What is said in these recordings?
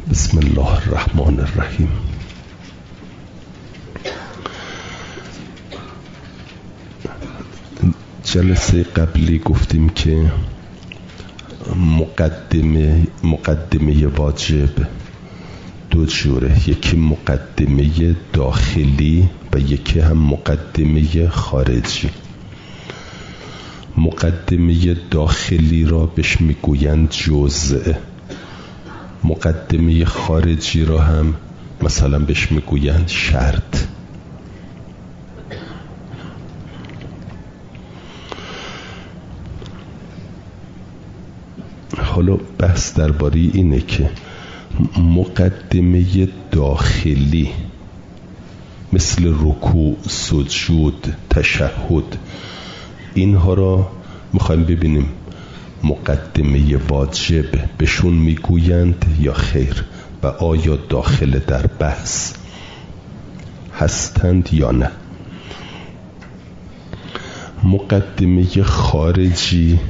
بسم الله الرحمن الرحیم. جلسه قبلی گفتیم که مقدمه واجب دو جوره، یکی مقدمه داخلی و یکی هم مقدمه خارجی. مقدمه داخلی را بهش میگویند جزء، مقدمه خارجی را هم مثلا بهش میگویند شرط. حالا بحث درباره اینه که مقدمه داخلی مثل رکوع، سجود، تشهد، اینها را میخوایم ببینیم مقدمه واجب بهشون میگویند یا خیر، و آیا داخل در بحث هستند یا نه. مقدمه خارجی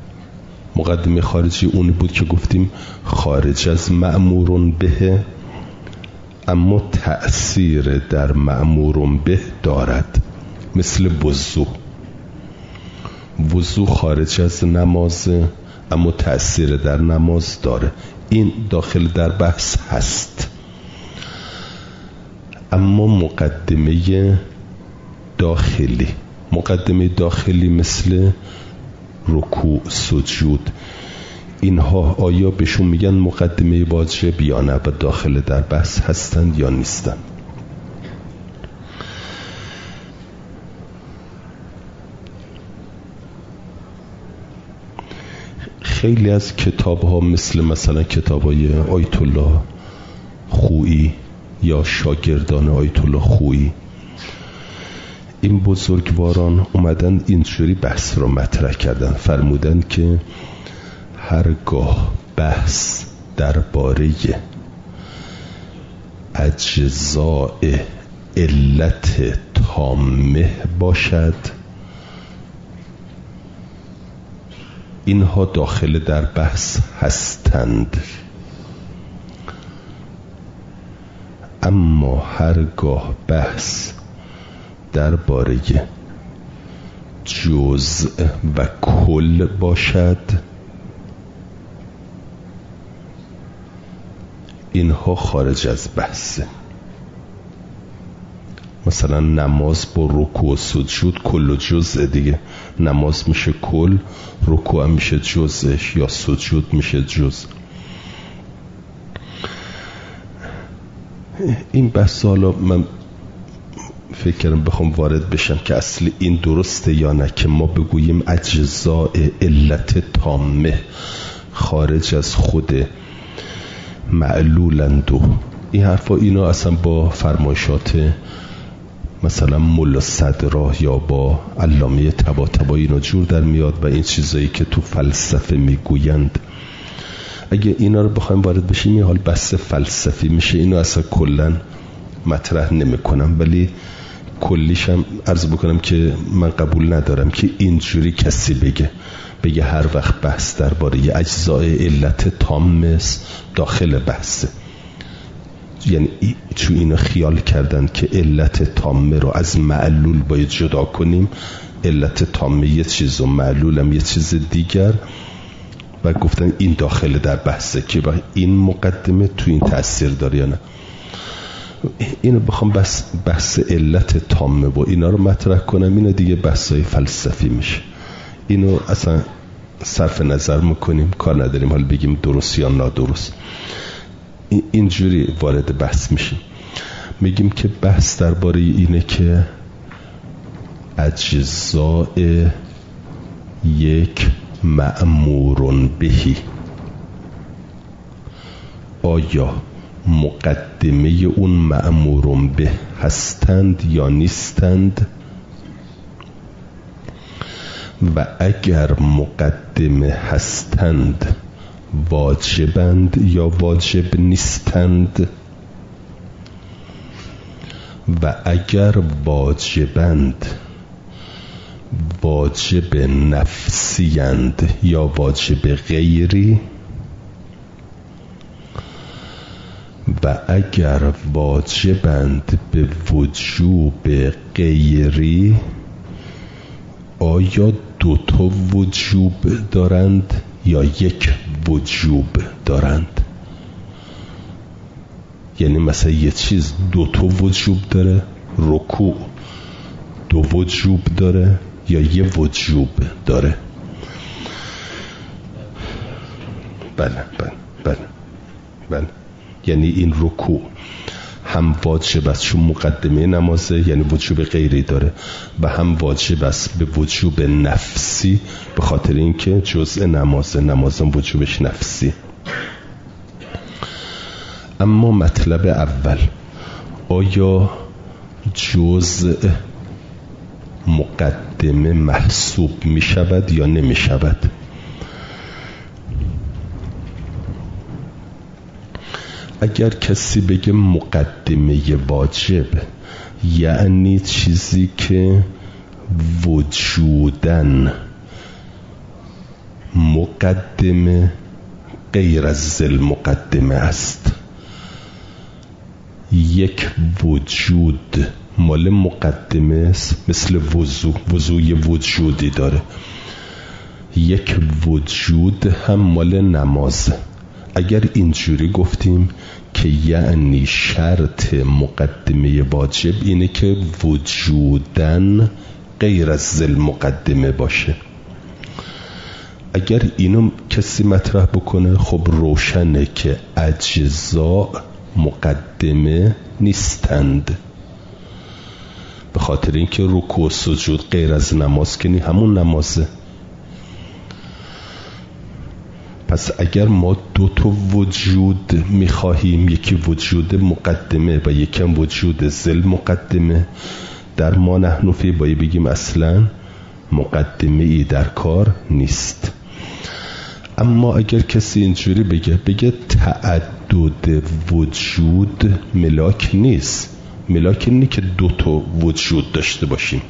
اون بود که گفتیم خارج از مأمور به، اما تأثیر در مأمور به دارد، مثل وضو خارج از نماز اما تأثیر در نماز داره، این داخل در بحث هست. اما مقدمه داخلی مثل رکوع، سجود، اینها آیا بهشون میگن مقدمه واجب یا نه و داخل در بحث هستند یا نیستند؟ خیلی از کتاب ها مثلا کتاب های آیت الله خویی یا شاگردان آیت الله خویی، این بزرگواران اومدن اینجوری بحث رو مطرح کردن، فرمودن که هرگاه بحث درباره اجزاء علت تامه باشد، اینها داخل در بحث هستند. اما هرگاه بحث درباره جزء و کل باشد، اینها خارج از بحثه. مثلا نماز با رکوع و سجود کل و جزء دیگه، نماز میشه کل، رکوع میشه جزءش، یا سجود میشه جزء. این بحث حالا من فکر کردم بخوام وارد بشم که اصل این درسته یا نه، که ما بگوییم اجزاء علت تامه خارج از خود معلولند و این حرفا، اینا اصلا با فرمایشات مثلا ملا صدرا یا با علامه طباطبایی اینا جور در میاد و این چیزایی که تو فلسفه میگویند. اگه اینا رو بخوایم وارد بشیم این حال بحث فلسفی میشه، اینو اصلا کلا مطرح نمیکنم، ولی کلیشم عرض بکنم که من قبول ندارم که اینجوری کسی بگه هر وقت بحث درباره اجزاء علت تام داخل بحثه. یعنی چون اینا خیال کردن که علت تامه رو از معلول باید جدا کنیم، علت تامه یه چیز و معلولم یه چیز دیگر، و گفتن این داخل در بحثه که این مقدمه تو این تأثیر داره یا نه. اینو بخوام بحث علت تامه و اینا رو مطرح کنم، اینو دیگه بحثای فلسفی میشه، اینو اصلا صرف نظر میکنیم، کار نداریم حالا بگیم درست یا نادرست، اینجوری وارد بحث میشیم. میگیم که بحث درباره اینه که اجزاء یک مأمور بهی آیا مقدمه اون مأمور به هستند یا نیستند، و اگر مقدمه هستند واجبند یا واجب نیستند، و اگر واجبند واجب نفسیند یا واجب غیری، و اگر واجبند به وجوب غیری، آیا دوتا وجوب دارند یا یک وجوب دارند؟ یعنی مثلا یه چیز دوتا وجوب داره، رکوع دو وجوب داره یا یه وجوب داره؟ بله. یعنی این رکوع هم واجب است چون مقدمه نمازه، یعنی وجوب غیری داره، و هم واجب است به وجوب نفسی، به خاطر اینکه جزء نمازم وجوبش نفسی. اما مطلب اول، آیا جزء مقدمه محسوب می شود یا نمی شود؟ اگر کسی بگه مقدمه واجب، یعنی چیزی که وجودن مقدمه غیر از ذل مقدمه است. یک وجود مال مقدمه است، مثل وضوع یه وجودی داره. یک وجود هم مال نمازه. اگر اینجوری گفتیم که یعنی شرط مقدمه واجب اینه که وجودن غیر از ذل مقدمه باشه. اگر اینو کسی مطرح بکنه، خب روشنه که اجزا مقدمه نیستند، به خاطر اینکه رکوع و سجود غیر از نماز که همون نمازه. پس اگر ما دو تا وجود میخواهیم، یکی وجود مقدمه و یکی وجود ذل مقدمه، در ما نحن فی باید بگیم اصلا مقدمه ای در کار نیست. اما اگر کسی اینجوری بگه تعدد وجود ملاک نیست، ملاک اینه که دو تا وجود داشته باشیم.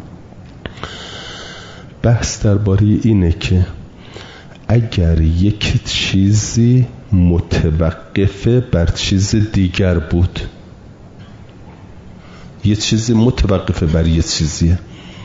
بحث درباره اینه که اگر یک چیزی متوقف بر چیز دیگر بود، یه چیزی متوقف بر یه چیزیه،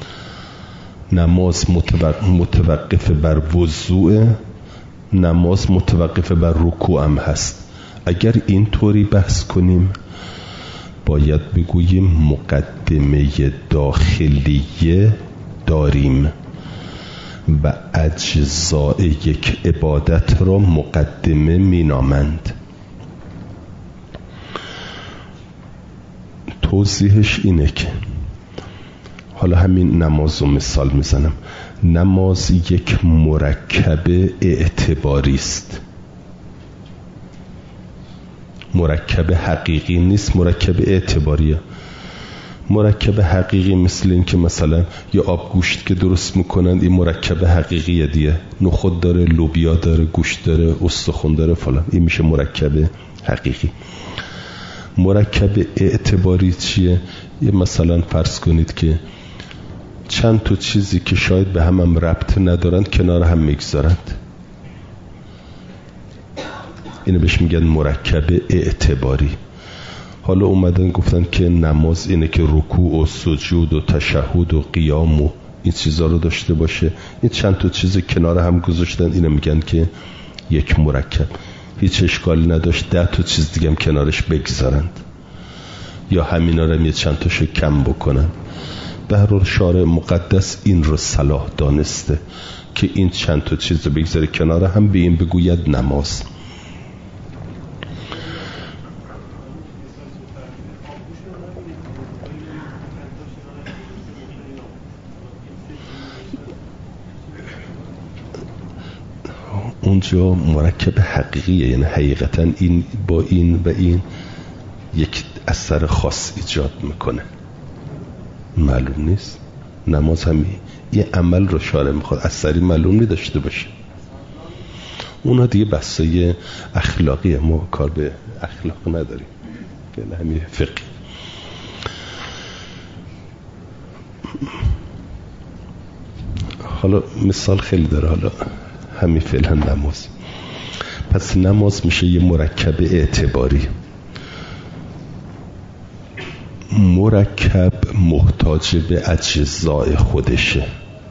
نماز متوقف بر وضوء، نماز متوقف بر رکوع هم هست. اگر اینطوری بحث کنیم باید بگوییم مقدمه داخلیه داریم و اجزاء یک عبادت را مقدمه می نامند. توضیحش اینه که حالا همین نماز رو مثال میزنم. نماز یک مرکب اعتباری است، مرکب حقیقی نیست، مرکب اعتباریه. مرکب حقیقی مثل این که مثلا یه آب گوشت که درست میکنن، این مرکب حقیقیه دیگه، نخود داره، لوبیا داره، گوشت داره، استخوان داره فلان، این میشه مرکب حقیقی. مرکب اعتباری چیه؟ یه مثلا فرض کنید که چند تا چیزی که شاید به هم ربط ندارند کنار هم میگذارند، اینو بهش میگن مرکب اعتباری. حالا اومدن گفتن که نماز اینه که رکوع و سجود و تشهد و قیام و این چیزا رو داشته باشه. این چند تا چیز کنار هم گذاشتن، اینو میگن که یک مرکب. هیچ اشکالی نداشت 10 تا چیز دیگه هم کنارش بگذارند یا همینا رو یه چند تاشو کم بکنن. به هر حال شارع مقدس این رو صلاح دانسته که این چند تا چیز رو بگذاره کنار هم، به این بگوید نماز. اونجا مرکب حقیقیه، یعنی حقیقتا این با این و این یک اثر خاص ایجاد میکنه، معلوم نیست. نماز هم یه عمل رو شارع میخواد اثری معلوم نداشته باشه. اونا دیگه بحثای اخلاقیه، ما کار به اخلاق نداریم، یعنی همین فقه. حالا مثال خیلی داره، حالا همین فعلا نماز. پس نماز میشه یه مرکب اعتباری. مرکب محتاج به اجزای خودشه،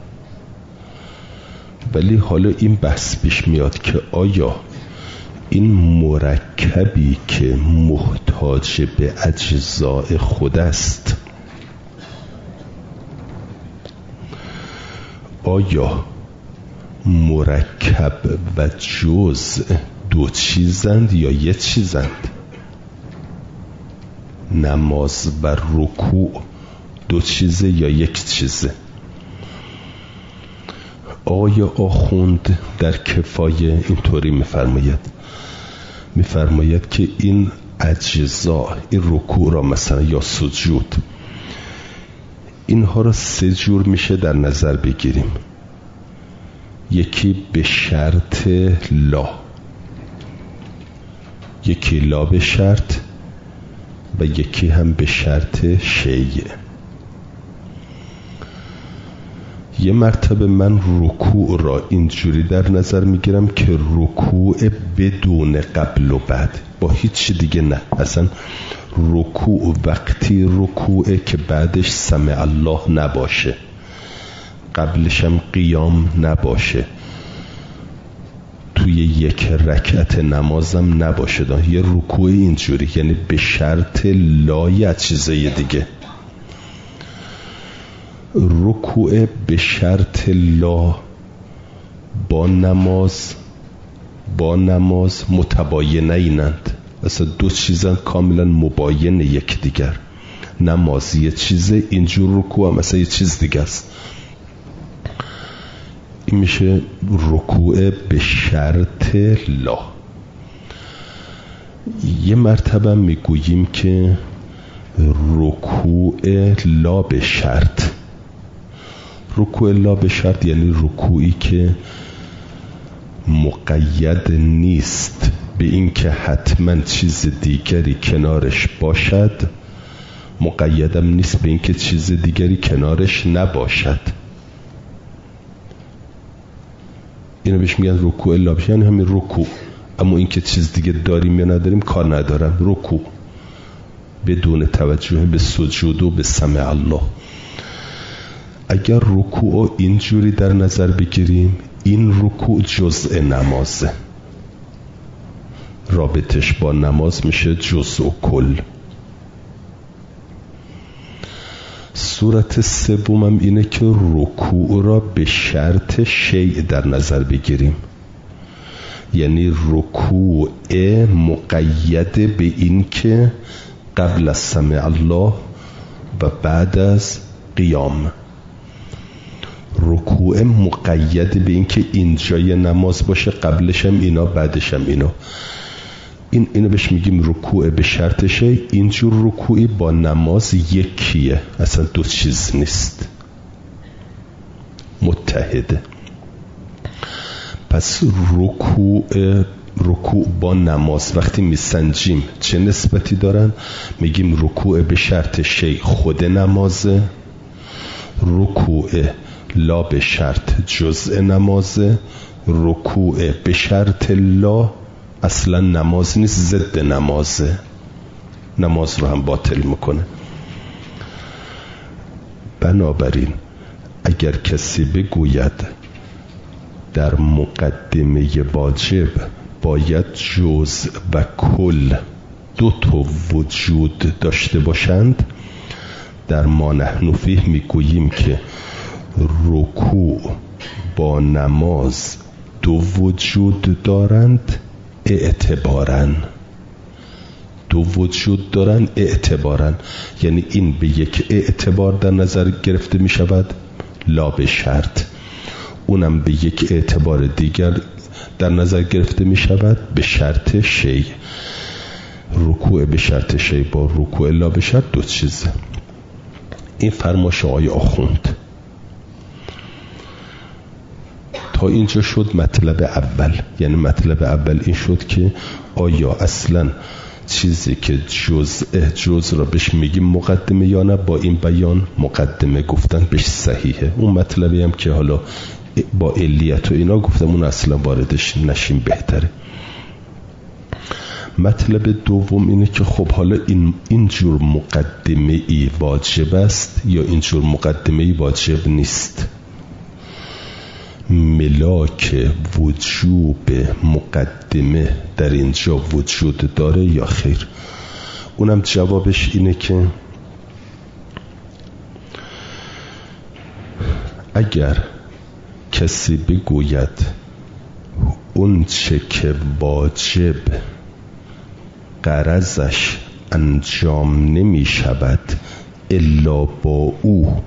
ولی حالا این بحث پیش میاد که آیا این مرکبی که محتاج به اجزای خود است، آیا مرکب و جزء دو چیزند یا یک چیزند؟ نماز و رکوع دو چیزه یا یک چیزه؟ آقای آخوند در کفایه اینطوری میفرماید که این اجزا، این رکوع را مثلا یا سجود، اینها را سه جور میشه در نظر بگیریم. یکی به شرط لا، یکی لا به شرط و یکی هم به شرط شیء. یه مرتبه من رکوع را اینجوری در نظر میگیرم که رکوع بدون قبل و بعد، با هیچ دیگه نه. اصلا رکوع وقتی رکوعه که بعدش سمع الله نباشه، قبلش هم قیام نباشه، توی یک رکعت نمازم نباشه. یه رکوع اینجوری، یعنی به شرط لای چیزای دیگه. رکوع به شرط لا با نماز متباینه اینند، اصلا دو چیزن کاملا مباین یک دیگر. نماز یه چیزه، اینجور رکوع هم مثلا یه چیز دیگه است. این میشه رکوع به شرط لا. یه مرتبه میگوییم که رکوع لا به شرط. رکوع لا به شرط یعنی رکوعی که مقید نیست به این که حتما چیز دیگری کنارش باشد، مقیدم نیست به این که چیز دیگری کنارش نباشد. اینو بهش میگن رکوع لا به شرط، یعنی همین رکوع، اما این که چیز دیگه داریم یا نداریم کار ندارم. رکوع بدون توجه به سجود و به سمع الله. اگر رکوع اینجوری در نظر بگیریم، این رکوع جزء نمازه، رابطش با نماز میشه جزء و کل. صورت سومم اینه که رکوع را به شرط شیء در نظر بگیریم، یعنی رکوع مقید به این که قبل از سمع الله و بعد از قیام. رکوع مقید به این که اینجای نماز باشه، قبلش هم اینا بعدش هم اینا. اینو بهش میگیم رکوع به شرط شیء. اینجور رکوعی با نماز یکیه، اصلا دو چیز نیست، متحده. پس رکوع با نماز وقتی میسنجیم چه نسبتی دارن؟ میگیم رکوع به شرط شیء خود نمازه، رکوع لا به شرط جزء نمازه، رکوع به شرط لا اصلا نماز نیست، ضد نمازه، نماز رو هم باطل میکنه. بنابراین اگر کسی بگوید در مقدمه واجب باید جزء و کل دو تا وجود داشته باشند، در ما نحن فیه میگوییم که رکوع با نماز دو وجود دارند اعتبارن. دو وجود دارن اعتبارن، یعنی این به یک اعتبار در نظر گرفته می شود لا به شرط، اونم به یک اعتبار دیگر در نظر گرفته می شود به شرط شیء. رکوع به شرط شیء با رکوع لا به شرط دو چیزه. این فرمایش آقای آخوند. تا اینجا شد مطلب اول. یعنی مطلب اول این شد که آیا اصلا چیزی که جزء را بهش میگیم مقدمه یا نه. با این بیان مقدمه گفتن بهش صحیحه. اون مطلبی هم که حالا با علیت و اینا گفتم اون اصلا واردش نشیم بهتره. مطلب دوم اینه که خب حالا این جور مقدمه ای واجب است یا این جور مقدمه ای واجب نیست. ملاک وجوب مقدمه در اینجا وجود داره یا خیر؟ اونم جوابش اینه که اگر کسی بگوید اون چه که واجب غرضش انجام نمی شود الا با او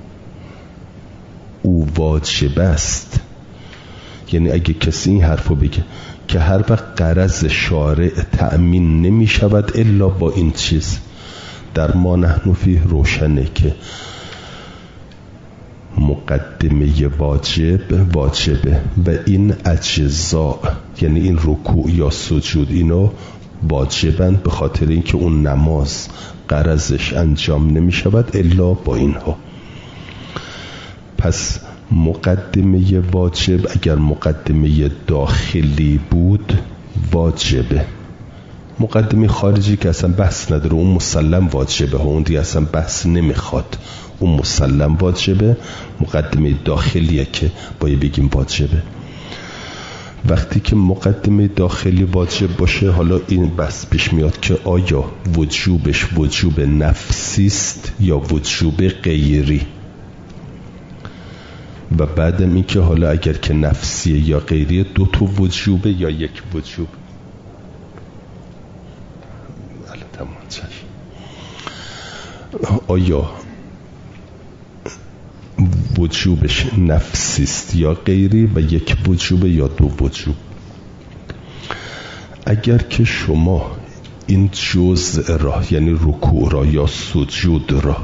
واجب است، یعنی اگه کسی این حرفو بگه که هر وقت غرض شارع تأمین نمی شود الا با این چیز، در ما نحن فیه روشنه که مقدمه واجبه و این اجزا یعنی این رکوع یا سجود اینو واجبند به خاطر اینکه اون نماز غرضش انجام نمی شود الا با اینها. پس مقدمه واجب اگر مقدمه داخلی بود واجبه، مقدمه خارجی که اصلا بحث نداره اون مسلم واجبه، اون دیگه اصلا بحث نمیخواد، اون مسلم واجبه. مقدمه داخلیه که باید بگیم واجبه. وقتی که مقدمه داخلی واجب باشه حالا این بحث پیش میاد که آیا وجوبش وجوب نفسی است یا وجوب غیری، و بعدم این که حالا اگر که نفسیه یا غیریه دو تا وجوبه یا یک وجوب. آیا وجوبش نفسی است یا غیری و یک وجوب یا دو وجوب؟ اگر که شما این جزء را یعنی رکوع را یا سجود را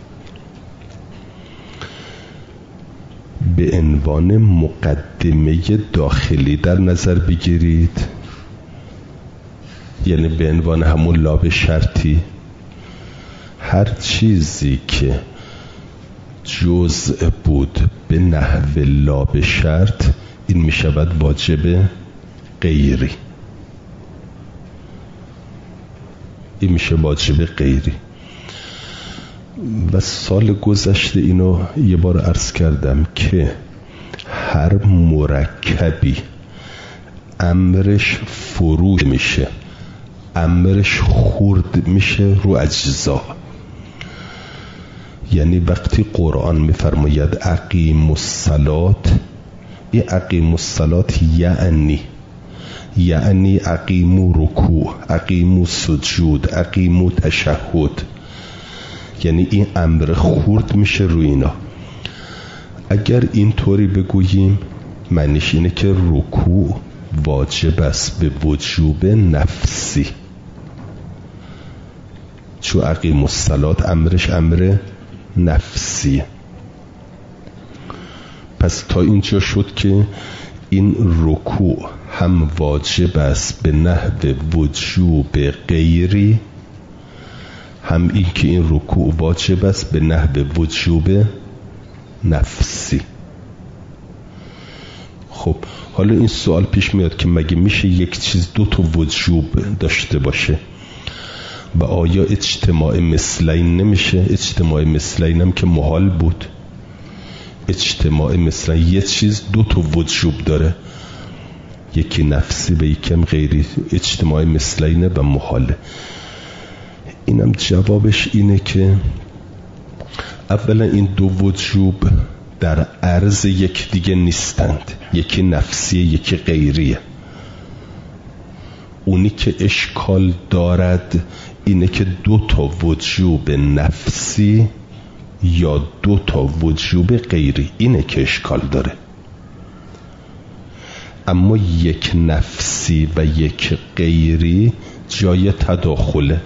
به عنوان مقدمه داخلی در نظر بگیرید، یعنی به عنوان همون لاب شرطی، هر چیزی که جزء بود به نحو لاب شرط این می شود واجب غیری، این میشه واجب غیری. و سال گذشته اینو یه بار عرض کردم که هر مرکبی امرش فروش میشه، امرش خورد میشه رو اجزا. یعنی وقتی قرآن میفرماید اقیموا الصلاة، این اقیموا الصلاة یعنی اقیموا رکوع، اقیموا سجود، اقیموا تشهد، یعنی این امر خورد میشه روی اینا. اگر اینطوری بگوییم معنیش اینه که رکوع واجب است به وجوب نفسی، چون اقیموا الصلاة امرش امر نفسی. پس تا اینجا شد که این رکوع هم واجب است به نحو وجوب غیری، هم این که این رکوع واجب است به نحو وجوب نفسی. خب حالا این سوال پیش میاد که مگه میشه یک چیز دو تا وجوب داشته باشه و آیا اجتماع مثلین نمیشه؟ اجتماع مثلین هم که محال بود. اجتماع مثلین یه چیز دو تا وجوب داره، یکی نفسی و یکم غیری، اجتماع مثلین و محاله. اینم جوابش اینه که اولا این دو وجوب در عرض یک دیگه نیستند، یکی نفسیه یکی غیریه. اونی که اشکال دارد اینه که دو تا وجوب نفسی یا دو تا وجوب غیری، اینه که اشکال داره. اما یک نفسی و یک غیری جای تداخله،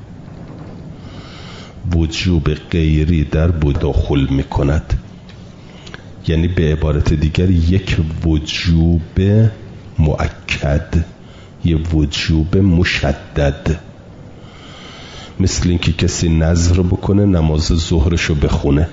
وجوب غیری در تداخل میکند. یعنی به عبارت دیگر یک وجوب مؤکد، یه وجوب مشدد. مثل اینکه کسی نذر بکنه نماز ظهرشو بخونه.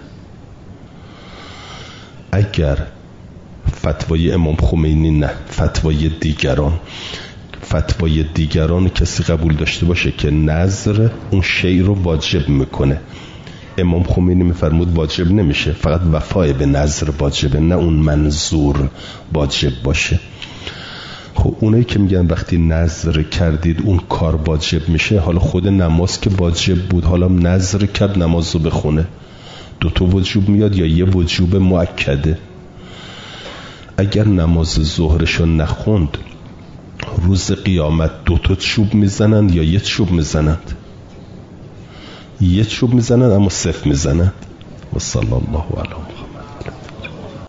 اگر فتوای امام خمینی نه، فتوای دیگران، فتوای دیگران کسی قبول داشته باشه که نذر اون شی رو واجب میکنه. امام خمینی میفرمود واجب نمیشه، فقط وفای به نذر واجبه، نه اون منظور واجب باشه. خب اونایی که میگن وقتی نذر کردید اون کار واجب میشه، حالا خود نماز که واجب بود، حالا نذر کرد نماز رو بخونه، دوتا وجوب میاد یا یه وجوب مؤکده؟ اگر نماز ظهرشو نخوند روز قیامت دوتا چوب میزنند یا یه چوب میزنند؟ یه چوب میزنند اما صفر میزنند. و صلی الله علیه